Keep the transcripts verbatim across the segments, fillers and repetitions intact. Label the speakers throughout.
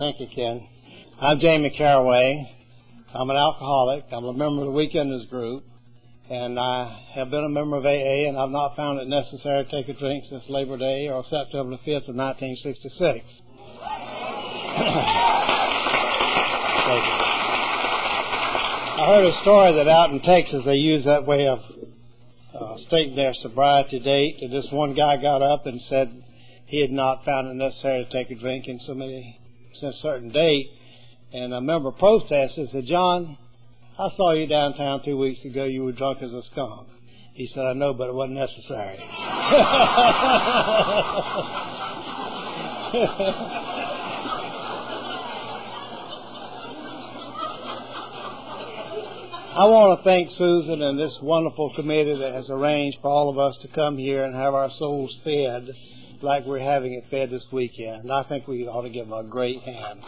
Speaker 1: Thank you, Ken. I'm Jamie Caraway. I'm an alcoholic. I'm a member of the Weekenders group, and I have been a member of A A, and I've not found it necessary to take a drink since Labor Day or September the fifth of nineteen sixty-six. I heard a story that out in Texas they use that way of uh, stating their sobriety date, and this one guy got up and said he had not found it necessary to take a drink in so many since a certain date, and a member protested and said, "John, I saw you downtown two weeks ago. You were drunk as a skunk." He said, "I know, but it wasn't necessary." I want to thank Susan and this wonderful committee that has arranged for all of us to come here and have our souls fed like we're having it fed this weekend. And I think we ought to give them a great hand.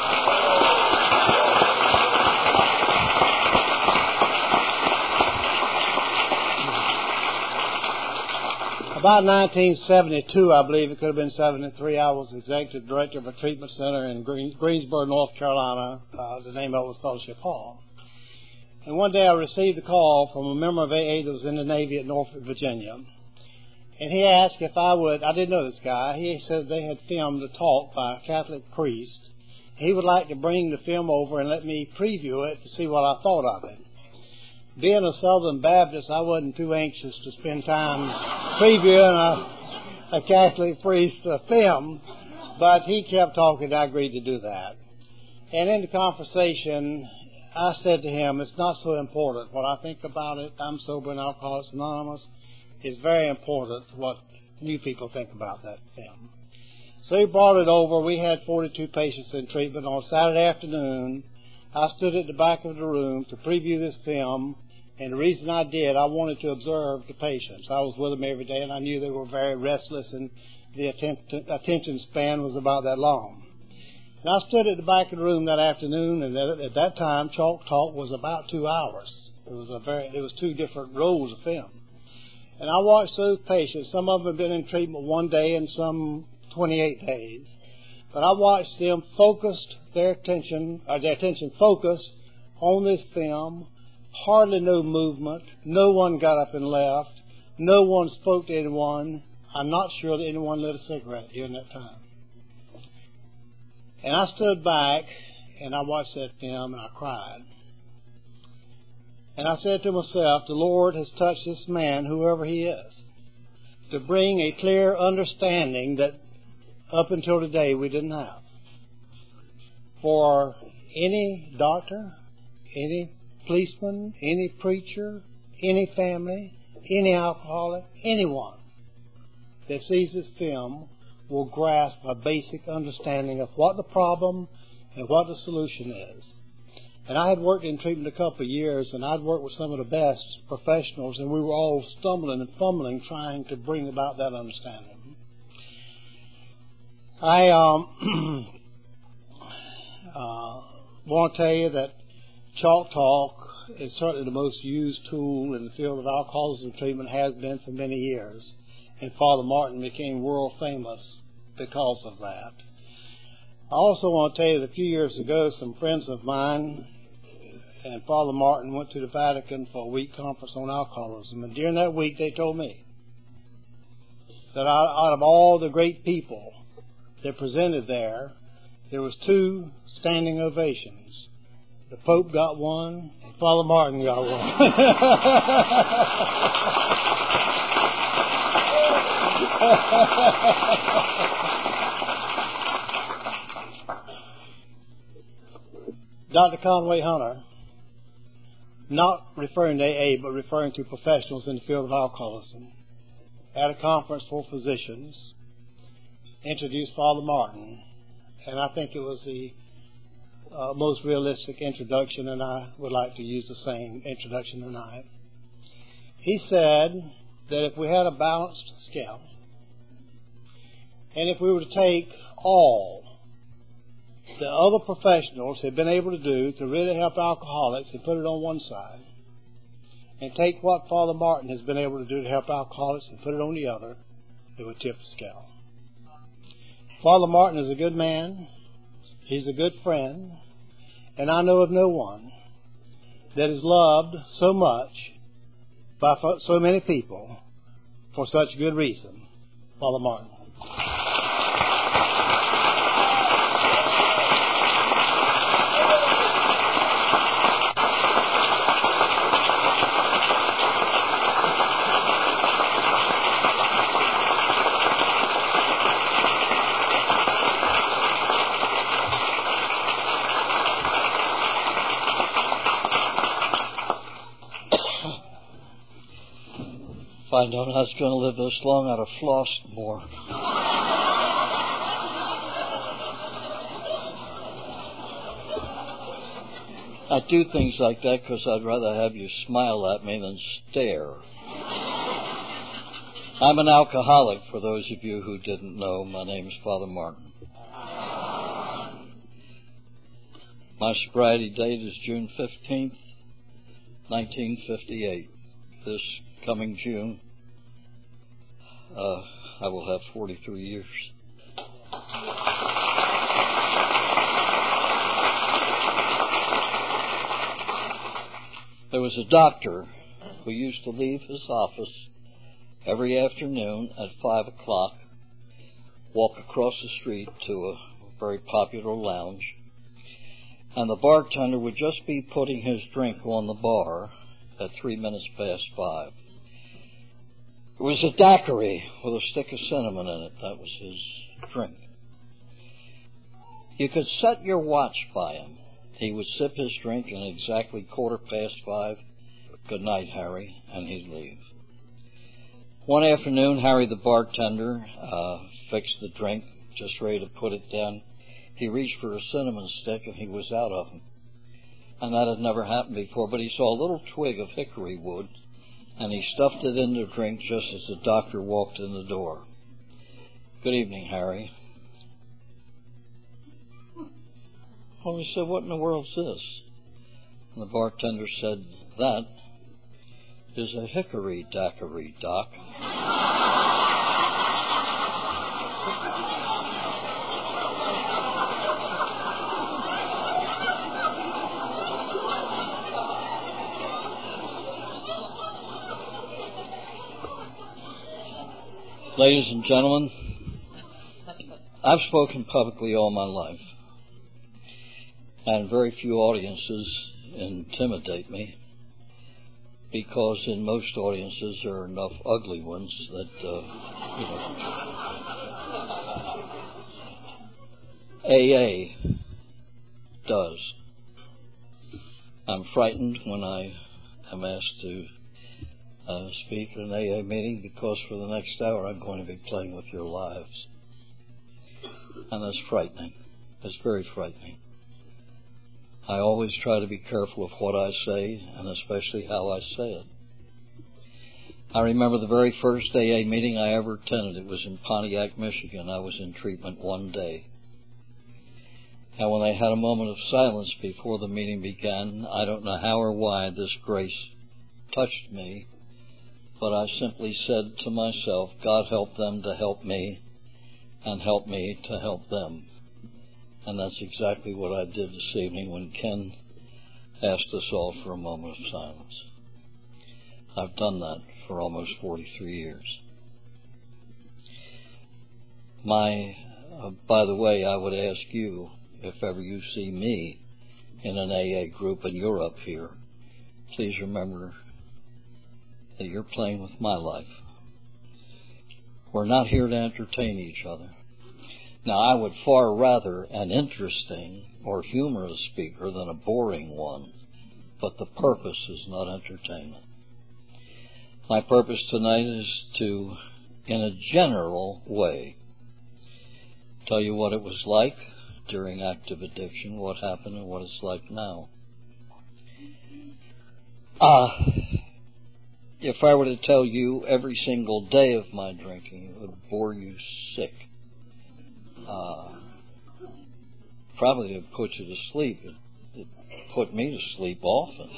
Speaker 1: About nineteen seventy-two, I believe, it could have been seventy-three, I was executive director of a treatment center in Green, Greensboro, North Carolina. Uh, the name of it was Fellowship Hall. And one day I received a call from a member of A A that was in the Navy at Norfolk, Virginia. And he asked if I would, I didn't know this guy, he said they had filmed a talk by a Catholic priest. He would like to bring the film over and let me preview it to see what I thought of it. Being a Southern Baptist, I wasn't too anxious to spend time previewing a, a Catholic priest uh, film, but he kept talking and I agreed to do that. And in the conversation, I said to him, it's not so important what I think about it. I'm sober and Alcoholics Anonymous. It's very important what you people think about that film. So he brought it over. We had forty-two patients in treatment. On Saturday afternoon, I stood at the back of the room to preview this film, and the reason I did, I wanted to observe the patients. I was with them every day, and I knew they were very restless, and the atten- attention span was about that long. And I stood at the back of the room that afternoon, and at that time, Chalk Talk was about two hours. It was a very, it was two different rolls of film. And I watched those patients. Some of them had been in treatment one day and some twenty-eight days. But I watched them focused their attention, or their attention focused on this film. Hardly no movement. No one got up and left. No one spoke to anyone. I'm not sure that anyone lit a cigarette during that time. And I stood back and I watched that film and I cried. And I said to myself, the Lord has touched this man, whoever he is, to bring a clear understanding that up until today we didn't have. For any doctor, any policeman, any preacher, any family, any alcoholic, anyone that sees this film will grasp a basic understanding of what the problem and what the solution is. And I had worked in treatment a couple of years, and I'd worked with some of the best professionals, and we were all stumbling and fumbling trying to bring about that understanding. I um, uh, want to tell you that Chalk Talk is certainly the most used tool in the field of alcoholism treatment, has been for many years. And Father Martin became world famous because of that. I also want to tell you that a few years ago, some friends of mine and Father Martin went to the Vatican for a week conference on alcoholism. And during that week, they told me that out, out of all the great people that presented there, there was two standing ovations. The Pope got one, and Father Martin got one. Doctor Conway Hunter, not referring to A A, but referring to professionals in the field of alcoholism, at a conference for physicians, introduced Father Martin, and I think it was the uh, most realistic introduction, and I would like to use the same introduction tonight. He said that if we had a balanced scale, and if we were to take all the other professionals have been able to do to really help alcoholics and put it on one side, and take what Father Martin has been able to do to help alcoholics and put it on the other, it would tip the scale. Father Martin is a good man. He's a good friend, and I know of no one that is loved so much by so many people for such good reason. Father Martin.
Speaker 2: If I'd known I was going to live this long, I'd have flossed more. I do things like that because I'd rather have you smile at me than stare. I'm an alcoholic, for those of you who didn't know. My name's Father Martin. My sobriety date is June fifteenth, nineteen fifty-eight. This coming June, uh, I will have forty-three years. There was a doctor who used to leave his office every afternoon at five o'clock, walk across the street to a very popular lounge, and the bartender would just be putting his drink on the bar at three minutes past five. It was a daiquiri with a stick of cinnamon in it. That was his drink. You could set your watch by him. He would sip his drink, and exactly quarter past five, good night, Harry, and he'd leave. One afternoon, Harry the bartender uh, fixed the drink, just ready to put it down. He reached for a cinnamon stick, and he was out of them. And that had never happened before, but he saw a little twig of hickory wood, and he stuffed it in the drink just as the doctor walked in the door. Good evening, Harry. Well, he said, what in the world's this? And the bartender said, that is a hickory daiquiri, Doc. Ladies and gentlemen, I've spoken publicly all my life, and very few audiences intimidate me, because in most audiences there are enough ugly ones that, uh, you know. A A does. I'm frightened when I am asked to Uh, speak at an A A meeting, because for the next hour I'm going to be playing with your lives. And that's frightening. It's very frightening. I always try to be careful of what I say, and especially how I say it. I remember the very first A A meeting I ever attended. It was in Pontiac, Michigan. I was in treatment one day. And when they had a moment of silence before the meeting began, I don't know how or why this grace touched me, but I simply said to myself, God help them to help me, and help me to help them. And that's exactly what I did this evening when Ken asked us all for a moment of silence. I've done that for almost forty-three years. My, uh, by the way, I would ask you, if ever you see me in an A A group and you're up here, please remember that you're playing with my life. We're not here to entertain each other. Now, I would far rather an interesting or humorous speaker than a boring one, but the purpose is not entertainment. My purpose tonight is to, in a general way, tell you what it was like during active addiction, what happened, and what it's like now. Ah. Uh, If I were to tell you every single day of my drinking, it would bore you sick. Uh, probably it would put you to sleep. It, it put me to sleep often.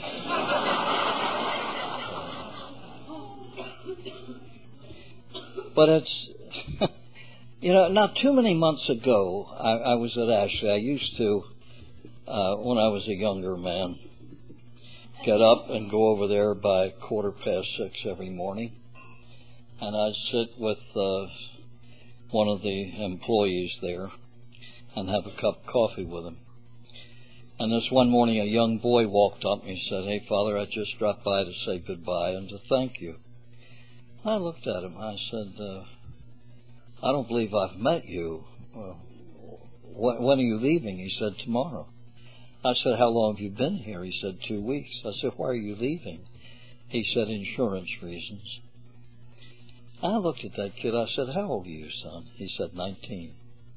Speaker 2: But it's You know, not too many months ago, I, I was at Ashley. I used to, uh, when I was a younger man, get up and go over there by quarter past six every morning, and I'd sit with uh, one of the employees there and have a cup of coffee with him. And this one morning, a young boy walked up and he said, "Hey, Father, I just dropped by to say goodbye and to thank you." I looked at him. I said, uh, "I don't believe I've met you. Well, wh- when are you leaving?" He said, "Tomorrow." I said, "How long have you been here?" He said, two weeks. I said, "Why are you leaving?" He said, "Insurance reasons." I looked at that kid. I said, "How old are you, son?" He said, nineteen.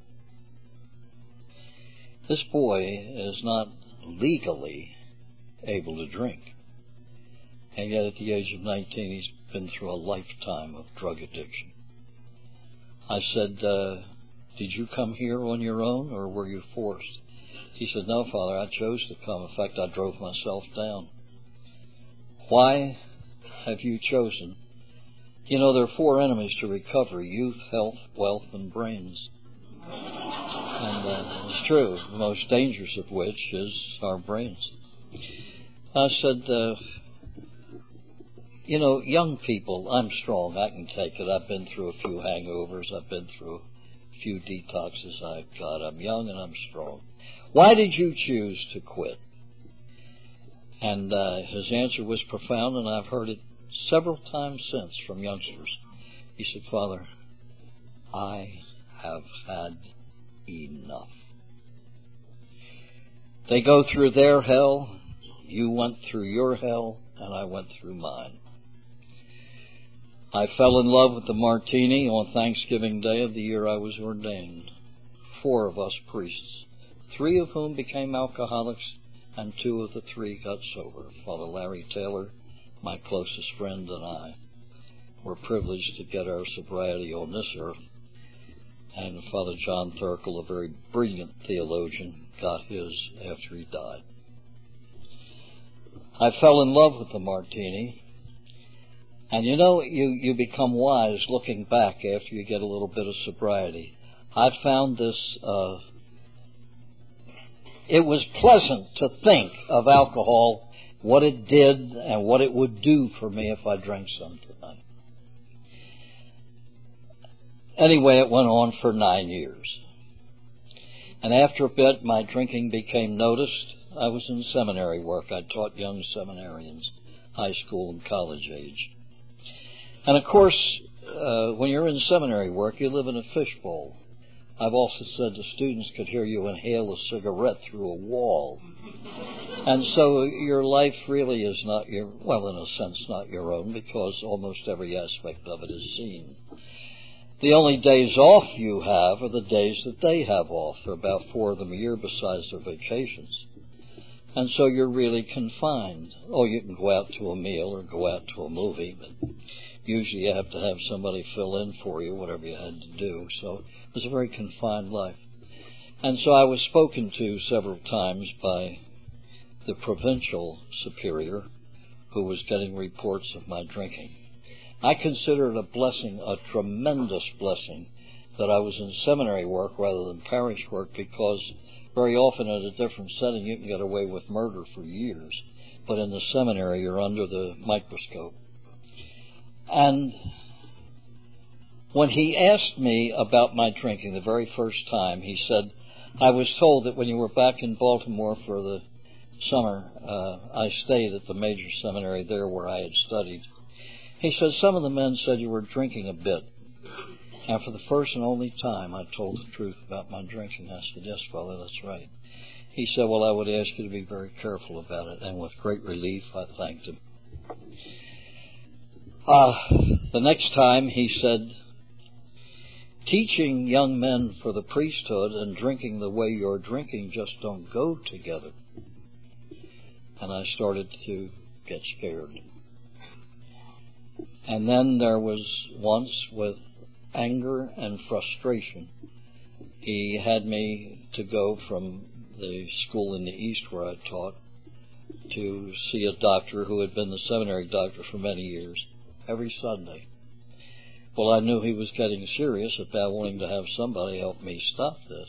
Speaker 2: This boy is not legally able to drink. And yet at the age of nineteen, he's been through a lifetime of drug addiction. I said, uh, "Did you come here on your own, or were you forced?" He said, "No, Father, I chose to come. In fact, I drove myself down." Why have you chosen? You know, there are four enemies to recovery: youth, health, wealth, and brains. And uh, it's true, the most dangerous of which is our brains. I said, uh, you know, young people, I'm strong. I can take it. I've been through a few hangovers. I've been through a few detoxes. I've got. I'm young and I'm strong. Why did you choose to quit? And uh, his answer was profound, and I've heard it several times since from youngsters. He said, "Father, I have had enough." They go through their hell, you went through your hell, and I went through mine. I fell in love with the martini on Thanksgiving Day of the year I was ordained. Four of us priests, three of whom became alcoholics, and two of the three got sober. Father Larry Taylor, my closest friend, and I were privileged to get our sobriety on this earth. And Father John Thurkel, a very brilliant theologian, got his after he died. I fell in love with the martini. And you know, you, you become wise looking back after you get a little bit of sobriety. I found this, uh, it was pleasant to think of alcohol, what it did and what it would do for me if I drank some tonight. Anyway, it went on for nine years. And after a bit, my drinking became noticed. I was in seminary work. I taught young seminarians, high school and college age. And of course, uh, when you're in seminary work, you live in a fishbowl. I've also said the students could hear you inhale a cigarette through a wall. And so your life really is not your, well, in a sense, not your own, because almost every aspect of it is seen. The only days off you have are the days that they have off. There are about four of them a year besides their vacations. And so you're really confined. Oh, you can go out to a meal or go out to a movie, but usually you have to have somebody fill in for you, whatever you had to do. So it was a very confined life. And so I was spoken to several times by the provincial superior who was getting reports of my drinking. I consider it a blessing, a tremendous blessing, that I was in seminary work rather than parish work, because very often in a different setting you can get away with murder for years, but in the seminary you're under the microscope. And when he asked me about my drinking the very first time, he said, "I was told that when you were back in Baltimore for the summer, uh, I stayed at the major seminary there where I had studied. He said, some of the men said you were drinking a bit. And for the first and only time, I told the truth about my drinking." I said, "Yes, Father, that's right." He said, "Well, I would ask you to be very careful about it." And with great relief, I thanked him. Uh, the next time, he said, "Teaching young men for the priesthood and drinking the way you're drinking just don't go together." And I started to get scared. And then there was once, with anger and frustration, he had me to go from the school in the East where I taught to see a doctor who had been the seminary doctor for many years, every Sunday. Well, I knew he was getting serious about wanting to have somebody help me stop this.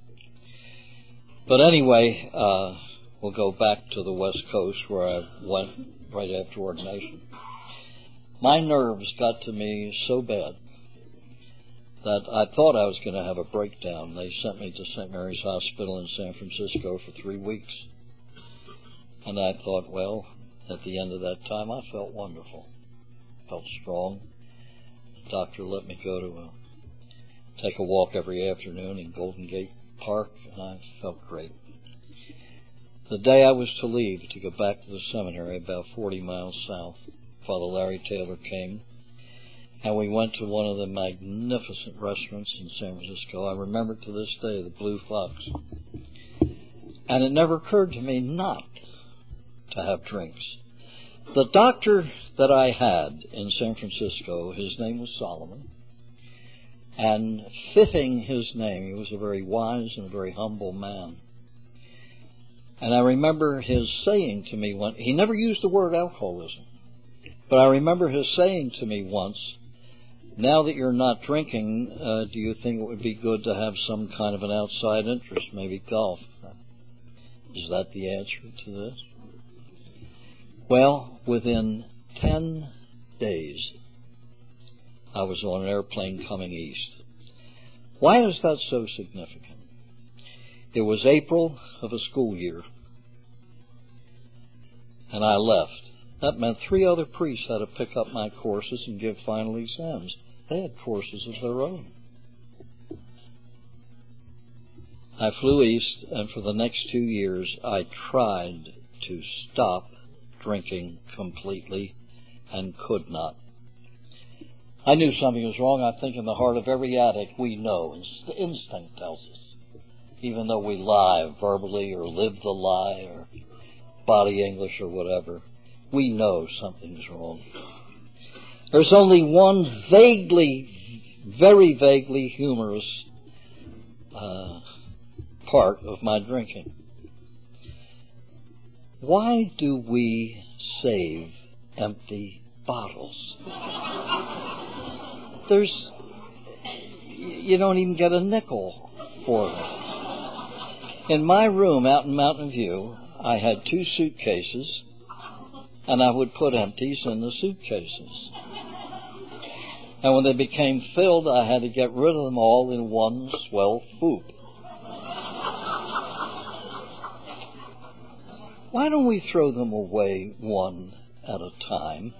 Speaker 2: But anyway, uh, we'll go back to the West Coast where I went right after ordination. My nerves got to me so bad that I thought I was going to have a breakdown. They sent me to Saint Mary's Hospital in San Francisco for three weeks. And I thought, well, at the end of that time, I felt wonderful. Felt strong. The doctor let me go to a, take a walk every afternoon in Golden Gate Park, and I felt great. The day I was to leave to go back to the seminary, about forty miles south, Father Larry Taylor came, and we went to one of the magnificent restaurants in San Francisco. I remember to this day the Blue Fox. And it never occurred to me not to have drinks. The doctor that I had in San Francisco, his name was Solomon, and fitting his name, he was a very wise and a very humble man. And I remember his saying to me once, he never used the word alcoholism, but I remember his saying to me once, now that you're not drinking, uh, do you think it would be good to have some kind of an outside interest, maybe golf? Is that the answer to this? Well, within ten days, I was on an airplane coming east. Why is that so significant? It was April of a school year, and I left. That meant three other priests had to pick up my courses and give final exams. They had courses of their own. I flew east, and for the next two years, I tried to stop drinking completely and could not. I knew something was wrong. I think in the heart of every addict we know, instinct tells us, even though we lie verbally or live the lie or body English or whatever, we know something's wrong. There's only one vaguely, very vaguely humorous uh, part of my drinking. Why do we save empty bottles? There's, you don't even get a nickel for them. In my room out in Mountain View, I had two suitcases, and I would put empties in the suitcases. And when they became filled, I had to get rid of them all in one swell swoop. Why don't we throw them away one at a time?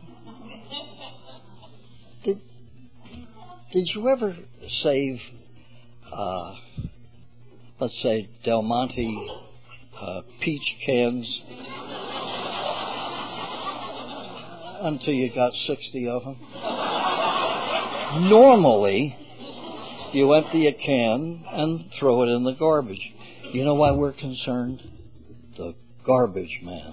Speaker 2: Did, did you ever save, uh, let's say, Del Monte uh, peach cans until you got sixty of them? Normally, you empty a can and throw it in the garbage. You know why we're concerned? The garbage man.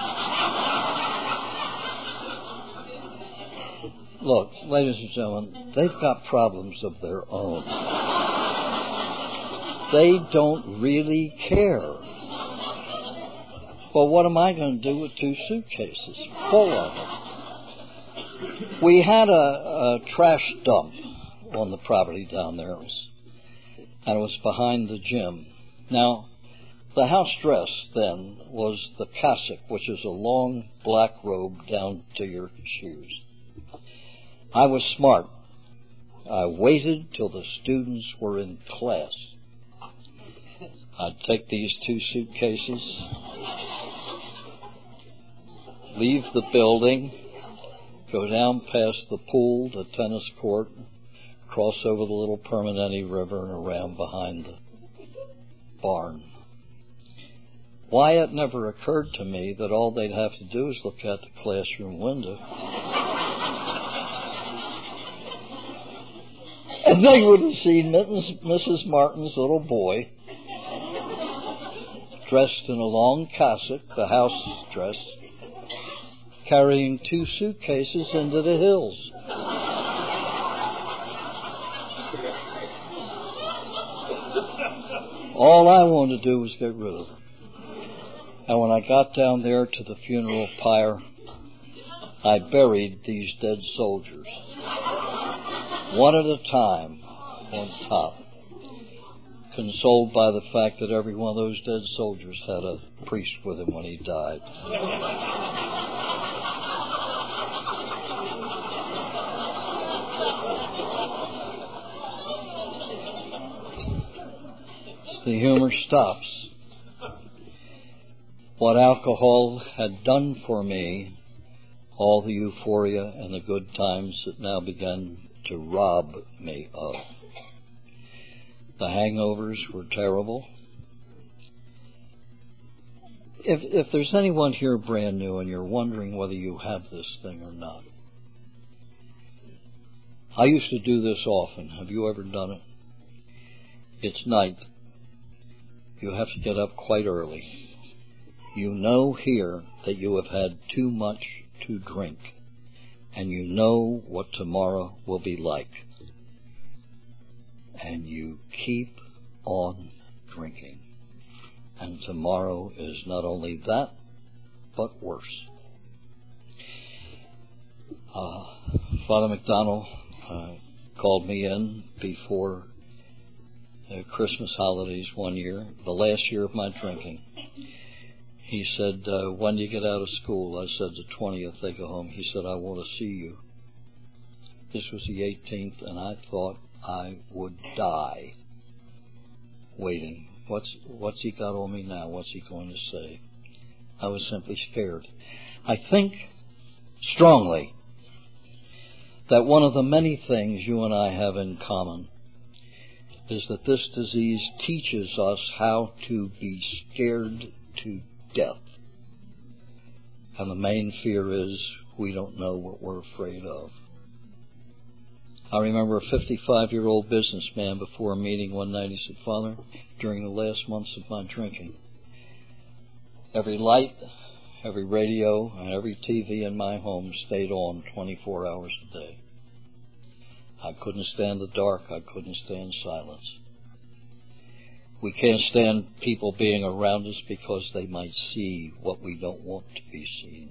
Speaker 2: Look, ladies and gentlemen, they've got problems of their own. They don't really care. Well, what am I going to do with two suitcases full of them? We had a, a trash dump on the property down there, it was, and it was behind the gym. Now, the house dress then was the cassock, which is a long black robe down to your shoes. I was smart. I waited till the students were in class. I'd take these two suitcases, leave the building, go down past the pool, the tennis court, cross over the little Permanente River and around behind the barn. Why it never occurred to me that all they'd have to do is look out the classroom window and they would have seen Missus Martin's little boy dressed in a long cassock, the house dress, carrying two suitcases into the hills. All I wanted to do was get rid of them. And when I got down there to the funeral pyre, I buried these dead soldiers. one at a time on top, consoled by the fact that every one of those dead soldiers had a priest with him when he died. The humor stops. What alcohol had done for me, all the euphoria and the good times that now began to rob me of. The hangovers were terrible. If, if there's anyone here brand new and you're wondering whether you have this thing or not, I used to do this often. Have you ever done it? It's night. You have to get up quite early. You know here that you have had too much to drink, and you know what tomorrow will be like. And you keep on drinking. And tomorrow is not only that, but worse. Uh, Father McDonald uh, called me in before the Christmas holidays one year, the last year of my drinking. He said, uh, when do you get out of school? I said, the twentieth, they go home. He said, I want to see you. This was the eighteenth, and I thought I would die waiting. What's, what's he got on me now? What's he going to say? I was simply scared. I think strongly that one of the many things you and I have in common is that this disease teaches us how to be scared to death. And the main fear is we don't know what we're afraid of. I remember a fifty-five-year-old businessman before a meeting one night. He said, Father, during the last months of my drinking, every light, every radio, and every T V in my home stayed on twenty-four hours a day. I couldn't stand the dark. I couldn't stand silence. We can't stand people being around us because they might see what we don't want to be seen.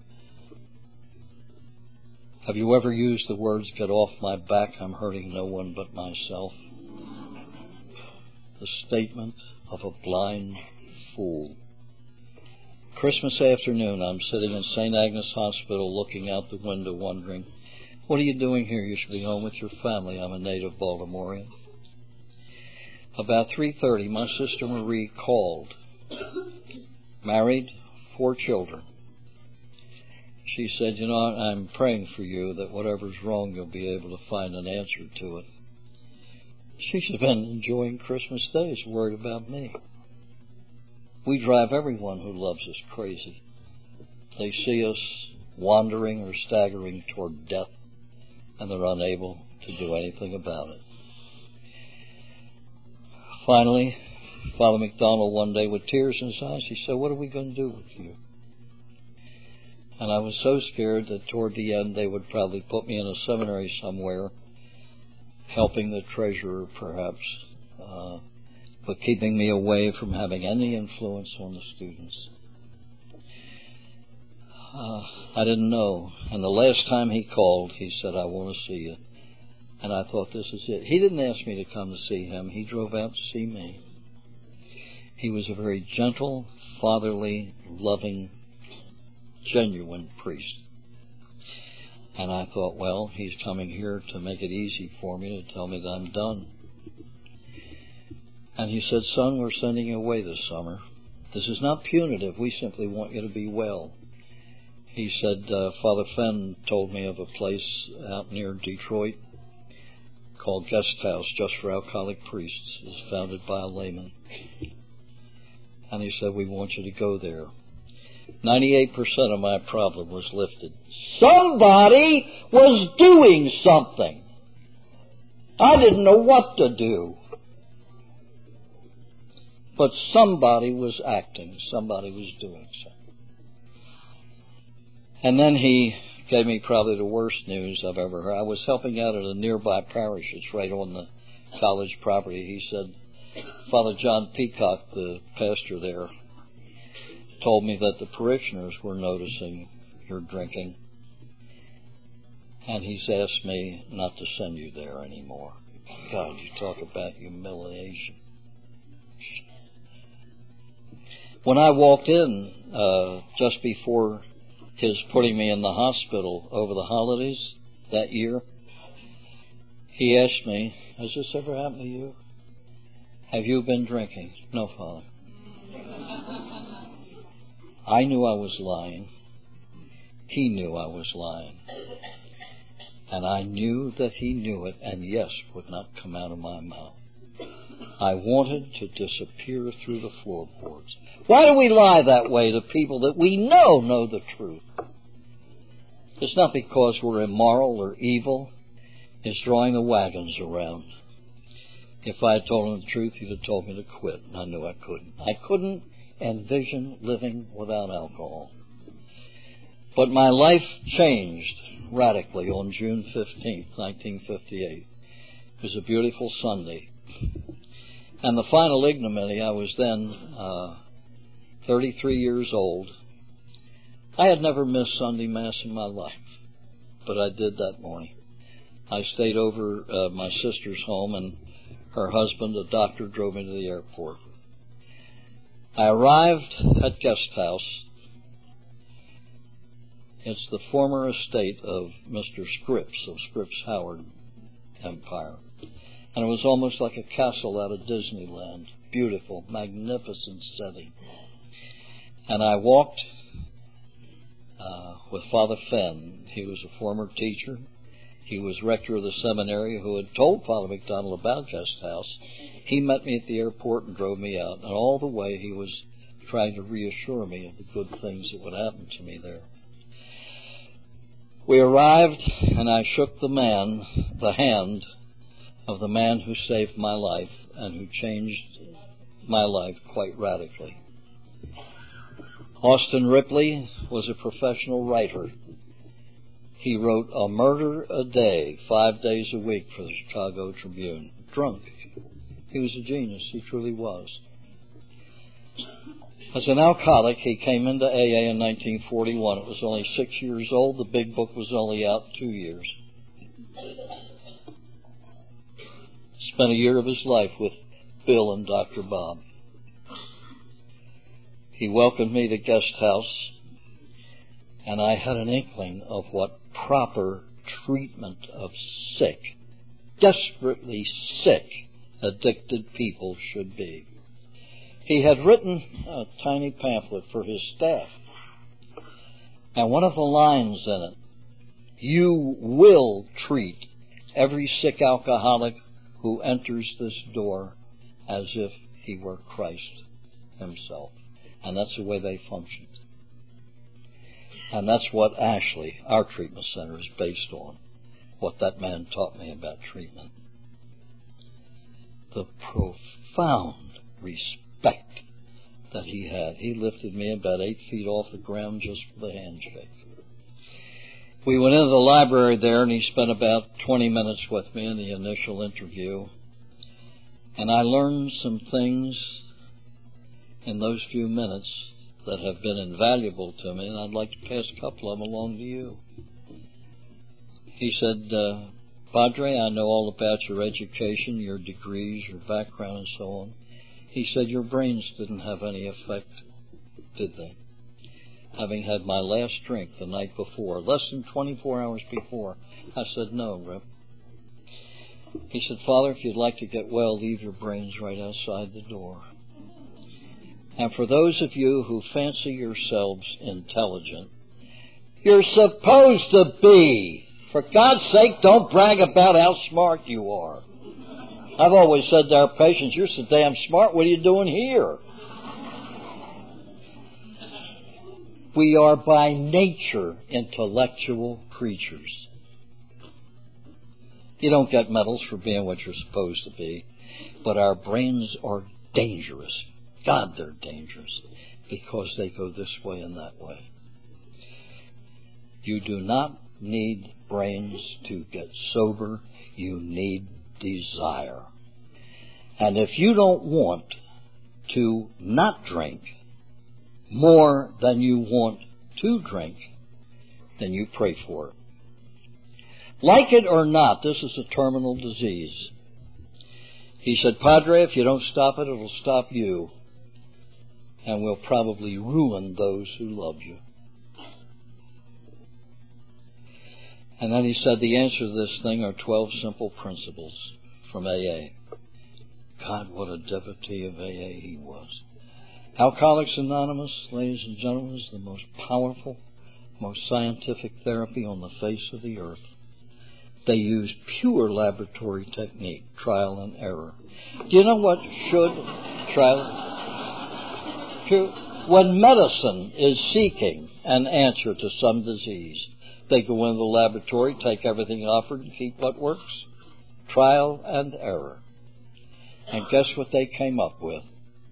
Speaker 2: Have you ever used the words, get off my back, I'm hurting no one but myself? The statement of a blind fool. Christmas afternoon, I'm sitting in Saint Agnes Hospital looking out the window wondering, what are you doing here? You should be home with your family. I'm a native Baltimorean. About three thirty, my sister Marie called. Married, four children. She said, you know, I'm praying for you that whatever's wrong, you'll be able to find an answer to it. She should have been enjoying Christmas days, worried about me. We drive everyone who loves us crazy. They see us wandering or staggering toward death, and they're unable to do anything about it. Finally, Father McDonald one day with tears in his eyes, he said, what are we going to do with you? And I was so scared that toward the end they would probably put me in a seminary somewhere, helping the treasurer perhaps, uh, but keeping me away from having any influence on the students. Uh, I didn't know. And the last time he called, he said, I want to see you. And I thought, this is it. He didn't ask me to come to see him. He drove out to see me. He was a very gentle, fatherly, loving, genuine priest. And I thought, well, he's coming here to make it easy for me, to tell me that I'm done. And he said, son, we're sending you away this summer. This is not punitive. We simply want you to be well. He said, uh, Father Fenn told me of a place out near Detroit called Guest House, just for alcoholic priests. It's founded by a layman. And he said, we want you to go there. ninety-eight percent of my problem was lifted. Somebody was doing something. I didn't know what to do. But somebody was acting. Somebody was doing something. And then he gave me probably the worst news I've ever heard. I was helping out at a nearby parish. It's right on the college property. He said, Father John Peacock, the pastor there, told me that the parishioners were noticing your drinking. And he's asked me not to send you there anymore. God, you talk about humiliation. When I walked in uh, just before his putting me in the hospital over the holidays that year, he asked me, has this ever happened to you? Have you been drinking? No, Father. I knew I was lying. He knew I was lying. And I knew that he knew it, and yes would not come out of my mouth. I wanted to disappear through the floorboards. Why do we lie that way to people that we know know the truth? It's not because we're immoral or evil. It's drawing the wagons around. If I had told him the truth, he'd have told me to quit, and I knew I couldn't. I couldn't envision living without alcohol. But my life changed radically on June fifteenth, nineteen fifty-eight. It was a beautiful Sunday. And the final ignominy, I was then uh, thirty-three years old. I had never missed Sunday Mass in my life, but I did that morning. I stayed over uh, my sister's home, and her husband, a doctor, drove me to the airport. I arrived at Guest House. It's the former estate of Mister Scripps, of Scripps Howard Empire. And it was almost like a castle out of Disneyland. Beautiful, magnificent setting. And I walked uh, with Father Fenn. He was a former teacher. He was rector of the seminary who had told Father McDonald about Guest House. He met me at the airport and drove me out. And all the way he was trying to reassure me of the good things that would happen to me there. We arrived, and I shook the man, the hand of the man who saved my life and who changed my life quite radically. Austin Ripley was a professional writer. He wrote A Murder a Day, five days a week for the Chicago Tribune. Drunk. He was a genius. He truly was. As an alcoholic, he came into A A in nineteen forty-one. It was only six years old. The big book was only out two years. Spent a year of his life with Bill and Doctor Bob. He welcomed me to Guest House, and I had an inkling of what proper treatment of sick, desperately sick, addicted people should be. He had written a tiny pamphlet for his staff, and one of the lines in it, you will treat every sick alcoholic who enters this door as if he were Christ himself. And that's the way they functioned. And that's what Ashley, our treatment center, is based on, what that man taught me about treatment. The profound respect that he had. He lifted me about eight feet off the ground just for the handshake. We went into the library there, and he spent about twenty minutes with me in the initial interview. And I learned some things in those few minutes that have been invaluable to me, and I'd like to pass a couple of them along to you. He said, uh, Padre, I know all about your education, your degrees, your background, and so on. He said, your brains didn't have any effect, did they? Having had my last drink the night before, less than twenty-four hours before, I said, no, Rip. He said, Father, if you'd like to get well, leave your brains right outside the door. And for those of you who fancy yourselves intelligent, you're supposed to be. For God's sake, don't brag about how smart you are. I've always said to our patients, you're so damn smart, what are you doing here? We are by nature intellectual creatures. You don't get medals for being what you're supposed to be, but our brains are dangerous. God, they're dangerous because they go this way and that way. You do not need brains to get sober. You need desire. And if you don't want to not drink more than you want to drink, then you pray for it. Like it or not, this is a terminal disease. He said, Padre, if you don't stop it, it'll stop you. And will probably ruin those who love you. And then he said the answer to this thing are twelve simple principles from A A. God, what a devotee of A A he was. Alcoholics Anonymous, ladies and gentlemen, is the most powerful, most scientific therapy on the face of the earth. They use pure laboratory technique, trial and error. Do you know what should trial? When medicine is seeking an answer to some disease, they go into the laboratory, take everything offered, and keep what works. Trial and error. And guess what they came up with?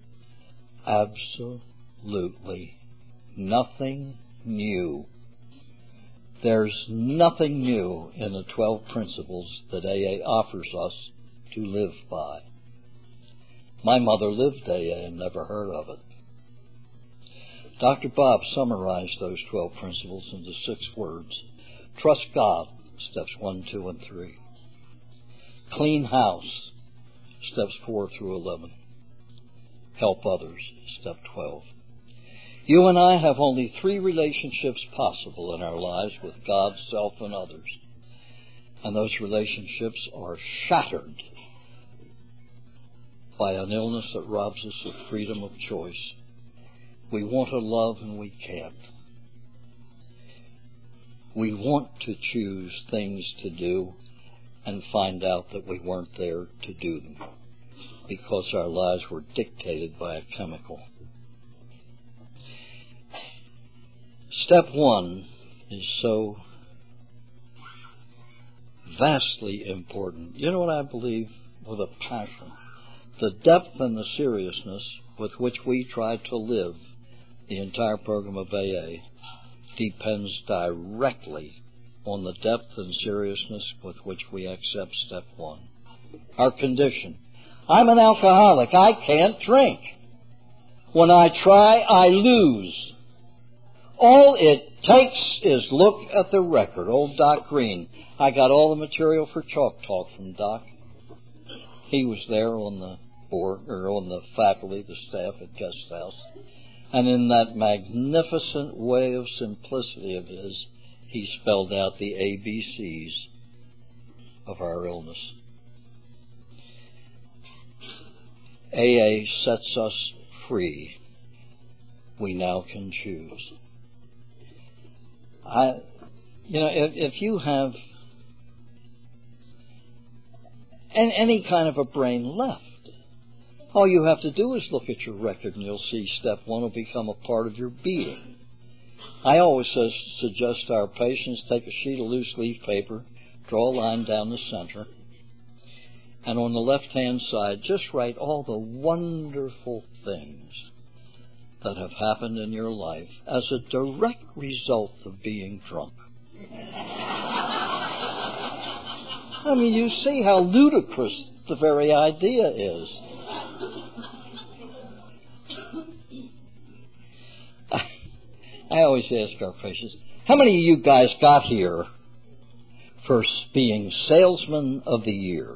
Speaker 2: Absolutely nothing new. There's nothing new in the twelve principles that A A offers us to live by. My mother lived A A and never heard of it. Doctor Bob summarized those twelve principles into six words. Trust God, steps one, two, and three. Clean house, steps four through eleven. Help others, step twelve. You and I have only three relationships possible in our lives with God, self, and others. And those relationships are shattered by an illness that robs us of freedom of choice. We want to love and we can't. We want to choose things to do and find out that we weren't there to do them because our lives were dictated by a chemical. Step one is so vastly important. You know what I believe with a passion? The depth and the seriousness with which we try to live the entire program of A A depends directly on the depth and seriousness with which we accept step one. Our condition. I'm an alcoholic. I can't drink. When I try, I lose. All it takes is look at the record. Old Doc Green. I got all the material for Chalk Talk from Doc. He was there on the board, or on the faculty, the staff at Guest House. And in that magnificent way of simplicity of his, he spelled out the A B Cs of our illness. A A sets us free. We now can choose. I, you know, if, if you have an, any kind of a brain left, all you have to do is look at your record and you'll see step one will become a part of your being. I always su- suggest our patients take a sheet of loose leaf paper, draw a line down the center, and on the left-hand side, just write all the wonderful things that have happened in your life as a direct result of being drunk. I mean, you see how ludicrous the very idea is. I always ask our patients, how many of you guys got here for being salesman of the year?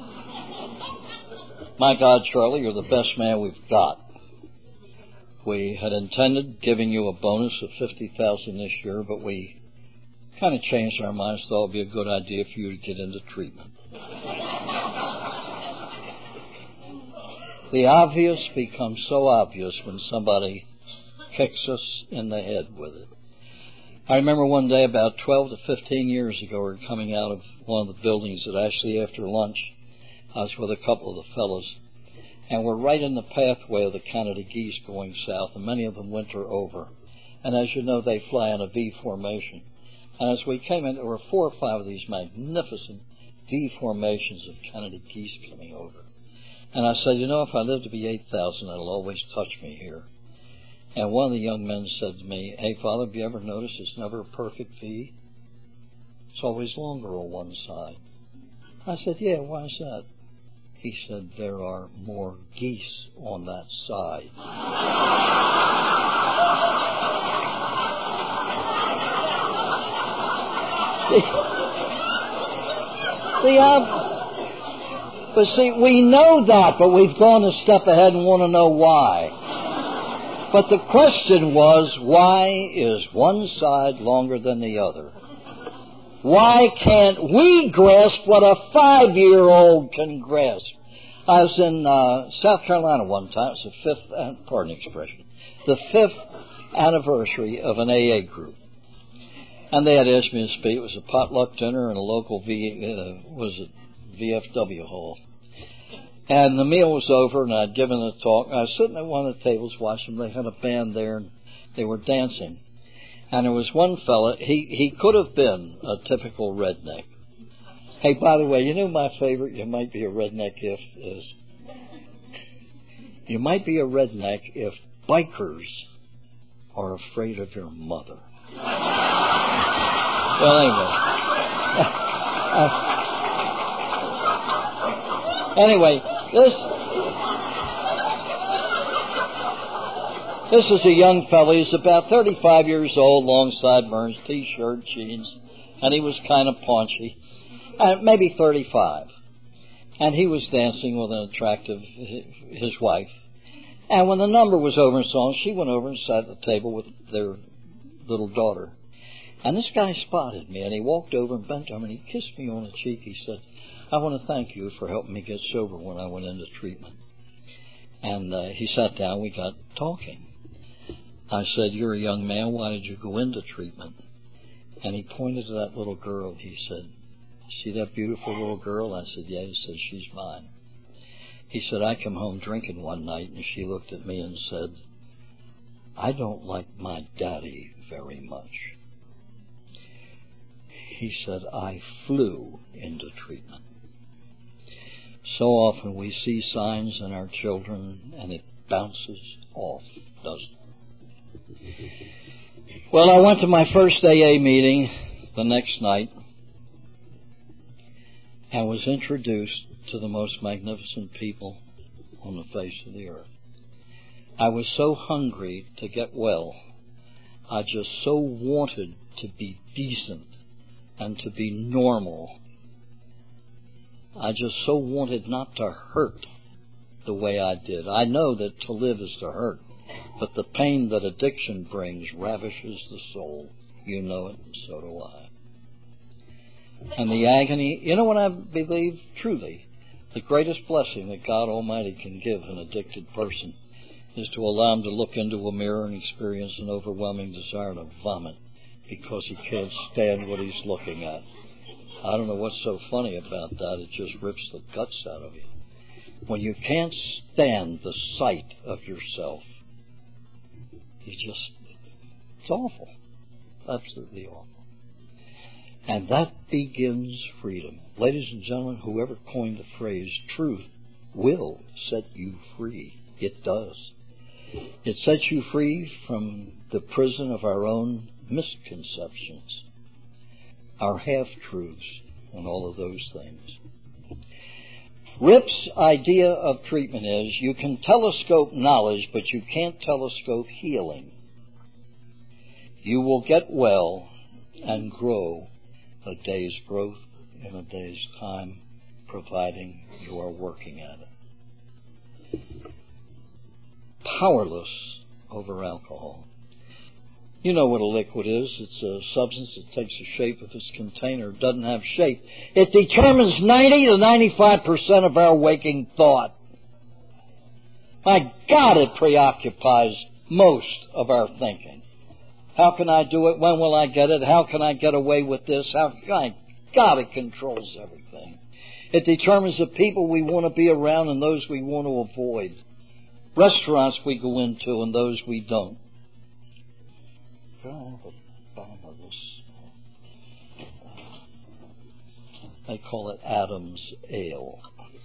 Speaker 2: My God, Charlie, you're the best man we've got. We had intended giving you a bonus of fifty thousand dollars this year, but we kind of changed our minds, thought it would be a good idea for you to get into treatment. The obvious becomes so obvious when somebody kicks us in the head with it. I remember one day about twelve to fifteen years ago, we were coming out of one of the buildings that actually after lunch, I was with a couple of the fellows, and we're right in the pathway of the Canada geese going south, and many of them winter over. And as you know, they fly in a V formation. And as we came in, there were four or five of these magnificent V formations of Canada geese coming over. And I said, you know, if I live to be eight thousand, it'll always touch me here. And one of the young men said to me, hey, Father, have you ever noticed it's never a perfect V? It's always longer on one side. I said, yeah, why is that? He said, there are more geese on that side. See, I'm, but see, we know that, but we've gone a step ahead and want to know why. But the question was, why is one side longer than the other? Why can't we grasp what a five-year-old can grasp? I was in uh, South Carolina one time. It's the fifth, uh, pardon the expression, the fifth anniversary of an A A group. And they had asked me to speak. It was a potluck dinner in a local V, uh, was it V F W hall. And the meal was over, and I'd given a talk. I was sitting at one of the tables watching. They had a band there, and they were dancing. And there was one fella, he, he could have been a typical redneck. Hey, by the way, you know my favorite, you might be a redneck if, is, you might be a redneck if bikers are afraid of your mother. Well, anyway. uh, anyway, this... This is a young fellow. He's about thirty-five years old, long sideburns, T-shirt, jeans, and he was kind of paunchy, uh, maybe thirty-five. And he was dancing with an attractive, his wife. And when the number was over in song, she went over and sat at the table with their little daughter. And this guy spotted me, and he walked over and bent over, and he kissed me on the cheek. He said, "I want to thank you for helping me get sober when I went into treatment." And uh, he sat down. We got talking. I said, "You're a young man. Why did you go into treatment?" And he pointed to that little girl. He said, "See that beautiful little girl?" I said, "Yeah." He said, "She's mine." He said, "I come home drinking one night, and she looked at me and said, 'I don't like my daddy very much.'" He said, "I flew into treatment." So often we see signs in our children, and it bounces off, doesn't it? Well, I went to my first A A meeting the next night and was introduced to the most magnificent people on the face of the earth. I was so hungry to get well. I just so wanted to be decent and to be normal. I just so wanted not to hurt the way I did. I know that to live is to hurt. But the pain that addiction brings ravishes the soul. You know it, and so do I. And the agony, you know what I believe? Truly, the greatest blessing that God Almighty can give an addicted person is to allow him to look into a mirror and experience an overwhelming desire to vomit because he can't stand what he's looking at. I don't know what's so funny about that. It just rips the guts out of you. When you can't stand the sight of yourself, you just, it's awful. Absolutely awful. And that begins freedom. Ladies and gentlemen, whoever coined the phrase, truth will set you free. It does. It sets you free from the prison of our own misconceptions, our half-truths, and all of those things. Rip's idea of treatment is you can telescope knowledge, but you can't telescope healing. You will get well and grow a day's growth in a day's time, providing you are working at it. Powerless over alcohol. You know what a liquid is. It's a substance that takes the shape of its container. It doesn't have shape. It determines ninety to ninety-five percent of our waking thought. My God, it preoccupies most of our thinking. How can I do it? When will I get it? How can I get away with this? How my God, it controls everything. It determines the people we want to be around and those we want to avoid. Restaurants we go into and those we don't. I have a bomb of this. They call it Adam's Ale.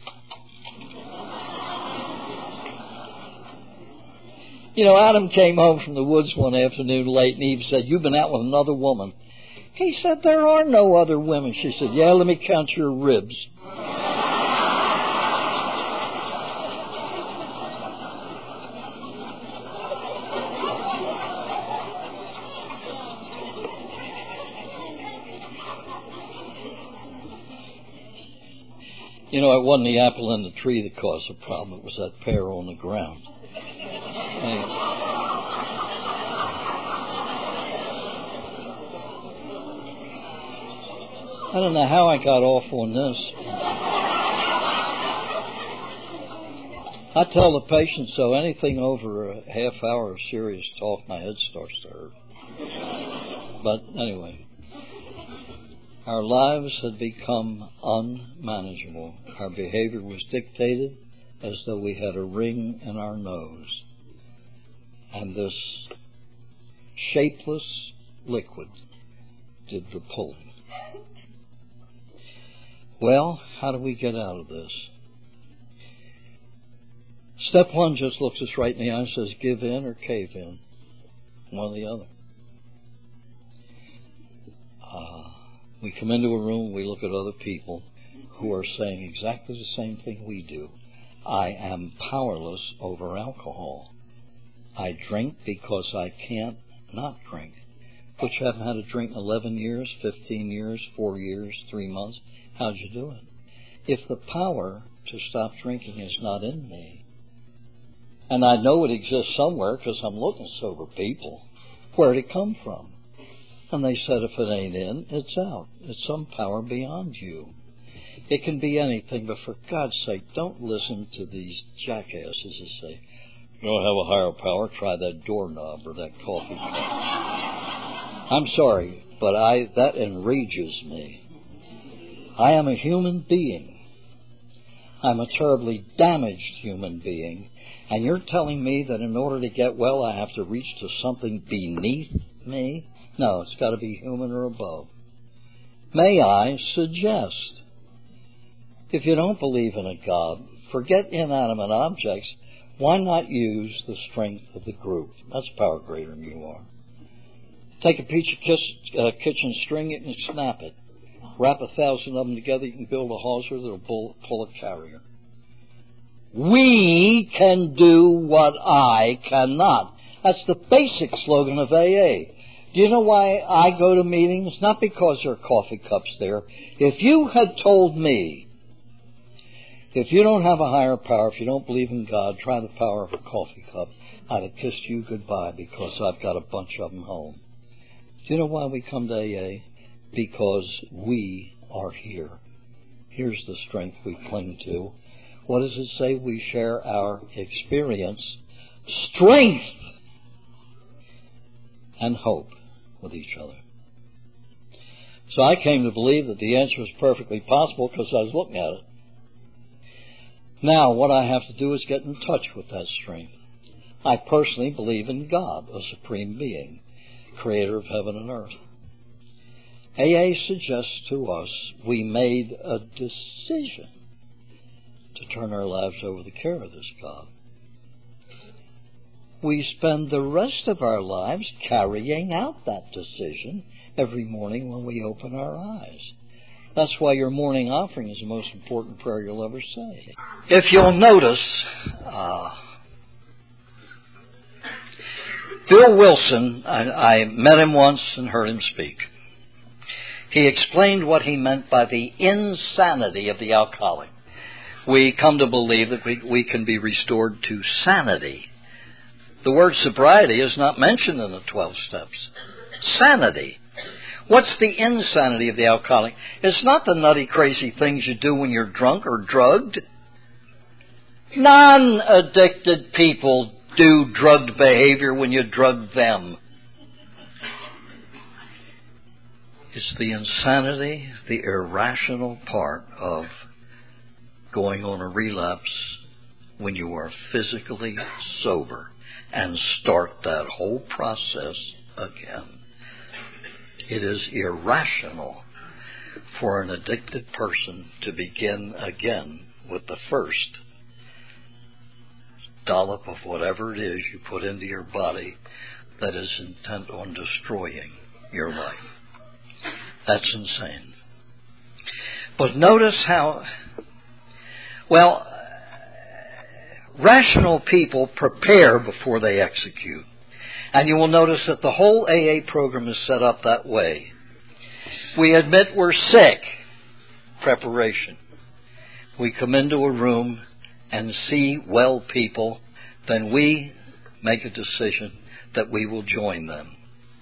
Speaker 2: You know, Adam came home from the woods one afternoon late, and Eve said, "You've been out with another woman." He said, "There are no other women." She said, "Yeah, let me count your ribs." You know, it wasn't the apple in the tree that caused the problem. It was that pear on the ground. Anyway. I don't know how I got off on this. I tell the patients, so anything over a half hour of serious talk, my head starts to hurt. But anyway, our lives had become unmanageable. Our behavior was dictated as though we had a ring in our nose. And this shapeless liquid did the pulling. Well, how do we get out of this? Step one just looks us right in the eye and says, give in or cave in. One or the other. Uh, we come into a room, we look at other people who are saying exactly the same thing we do. I am powerless over alcohol. I drink because I can't not drink. But you haven't had a drink in eleven years, fifteen years, four years, three months. How'd you do it? If the power to stop drinking is not in me, and I know it exists somewhere because I'm looking at sober people, where'd it come from? And they said, if it ain't in, it's out. It's some power beyond you. It can be anything, but for God's sake, don't listen to these jackasses who say, you don't have a higher power, try that doorknob or that coffee cup. I'm sorry, but I that enrages me. I am a human being. I'm a terribly damaged human being. And you're telling me that in order to get well, I have to reach to something beneath me? No, it's got to be human or above. May I suggest, if you don't believe in a God, forget inanimate objects. Why not use the strength of the group? That's power greater than you are. Take a piece of kiss, uh, kitchen string and snap it. Wrap a thousand of them together, you can build a hawser that'll pull, pull a carrier. We can do what I cannot. That's the basic slogan of A A. Do you know why I go to meetings? Not because there are coffee cups there. If you had told me, if you don't have a higher power, if you don't believe in God, try the power of a coffee cup, I'd have kissed you goodbye because I've got a bunch of them home. Do you know why we come to A A? Because we are here. Here's the strength we cling to. What does it say? We share our experience, strength, and hope with each other. So I came to believe that the answer was perfectly possible because I was looking at it. Now, what I have to do is get in touch with that strength. I personally believe in God, a supreme being, creator of heaven and earth. A A suggests to us we made a decision to turn our lives over to the care of this God. We spend the rest of our lives carrying out that decision every morning when we open our eyes. That's why your morning offering is the most important prayer you'll ever say. If you'll notice, uh, Bill Wilson, I, I met him once and heard him speak. He explained what he meant by the insanity of the alcoholic. We come to believe that we, we can be restored to sanity. The word sobriety is not mentioned in the twelve steps. Sanity. What's the insanity of the alcoholic? It's not the nutty, crazy things you do when you're drunk or drugged. Non-addicted people do drugged behavior when you drug them. It's the insanity, the irrational part of going on a relapse when you are physically sober and start that whole process again. It is irrational for an addicted person to begin again with the first dollop of whatever it is you put into your body that is intent on destroying your life. That's insane. But notice how, well, rational people prepare before they execute. And you will notice that the whole A A program is set up that way. We admit we're sick. Preparation. we come into a room and see well people, then we make a decision that we will join them.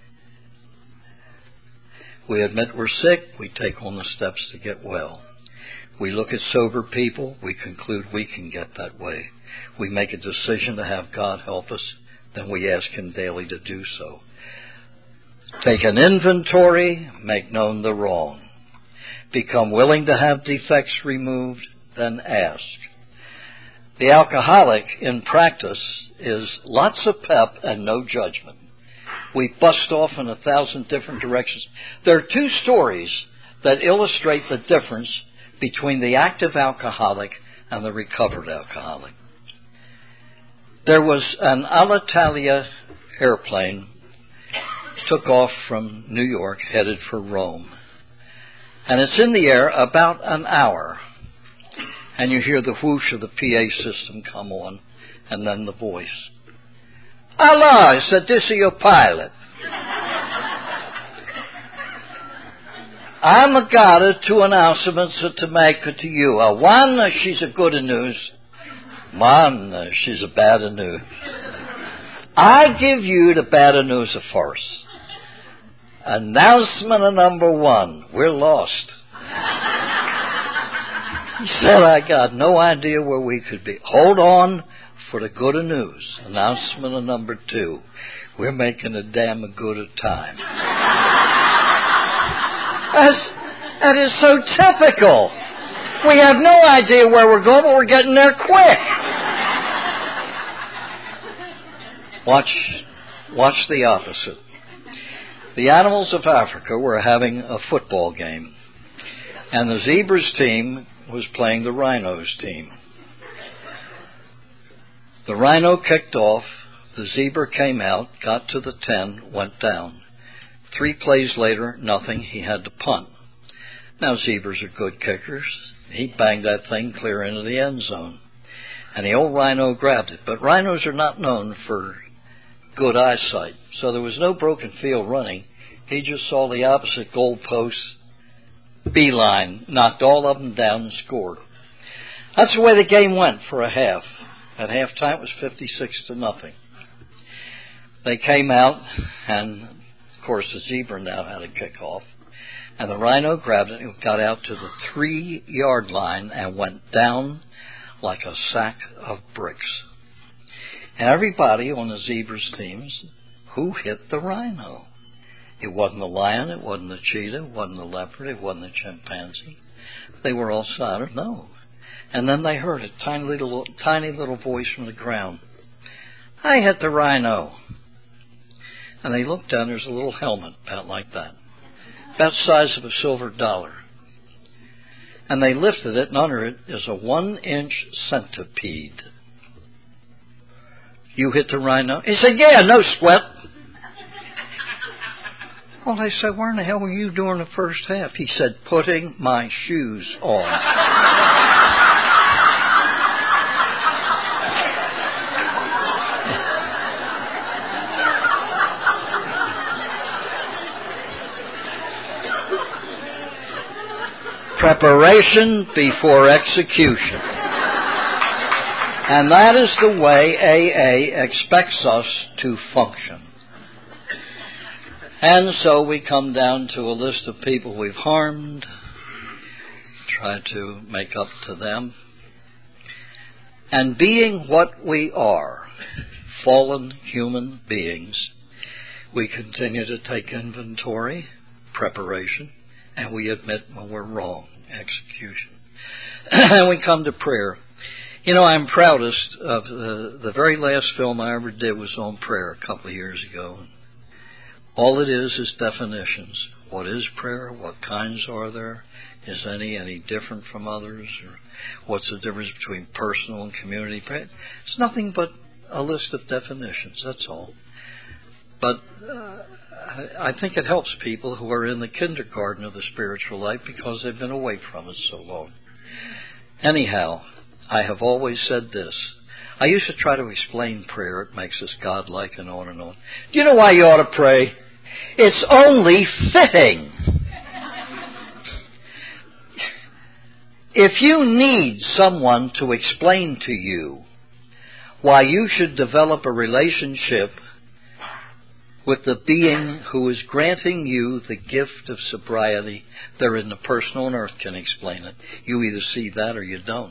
Speaker 2: We admit we're sick, we take on the steps to get well. We look at sober people, we conclude we can get that way. We make a decision to have God help us, then we ask Him daily to do so. Take an inventory, make known the wrong. Become willing to have defects removed, then ask. The alcoholic in practice is lots of pep and no judgment. We bust off in a thousand different directions. There are two stories that illustrate the difference between the active alcoholic and the recovered alcoholic. There was an Alitalia airplane, took off from New York, headed for Rome. And it's in the air about an hour. And you hear the whoosh of the P A system come on, and then the voice. "Hello, I said, this is your pilot. I'm a got two announcements to make to you. Uh, one, uh, she's a good news. One, uh, she's a bad news. I give you the bad news first. Announcement number one, we're lost." He said, "I got no idea where we could be. Hold on for the good news. Announcement number two, we're making a damn good time." That's, that is so typical. We have no idea where we're going, but we're getting there quick. Watch, watch the opposite. The animals of Africa were having a football game, and the zebras team was playing the rhinos team. The rhino kicked off, the zebra came out, got to the ten, went down. Three plays later, nothing, he had to punt. Now zebras are good kickers. He banged that thing clear into the end zone. And the old rhino grabbed it. But rhinos are not known for good eyesight. So there was no broken field running. He just saw the opposite goal post, beeline, knocked all of them down and scored. That's the way the game went for a half. At halftime it was fifty-six to nothing. They came out, and of course the zebra now had a kickoff. And the rhino grabbed it and got out to the three-yard line and went down like a sack of bricks. And everybody on the zebra's teams, who hit the rhino? It wasn't the lion, it wasn't the cheetah, it wasn't the leopard, it wasn't the chimpanzee. They were all silent, no. And then they heard a tiny little, tiny little voice from the ground. "I hit the rhino." And they looked down, there's a little helmet about like that, about the size of a silver dollar. And they lifted it, and under it is a one-inch centipede. "You hit the rhino?" He said, "Yeah, no sweat." Well, they said, "Where in the hell were you doing the first half?" He said, "Putting my shoes on." Preparation before execution. And that is the way A A expects us to function. And so we come down to a list of people we've harmed, try to make up to them. And being what we are, fallen human beings, we continue to take inventory, preparation, and we admit when we're wrong, execution. And we come to prayer. You know, I'm proudest of the, the very last film I ever did was on prayer a couple of years ago. All it is is definitions. What is prayer? What kinds are there? Is any any different from others? Or what's the difference between personal and community prayer? It's nothing but a list of definitions, that's all. But uh, I think it helps people who are in the kindergarten of the spiritual life because they've been away from it so long. Anyhow, I have always said this. I used to try to explain prayer. It makes us godlike and on and on. Do you know why you ought to pray? It's only fitting. If you need someone to explain to you why you should develop a relationship with the being who is granting you the gift of sobriety, there isn't a person on earth can explain it. You either see that or you don't.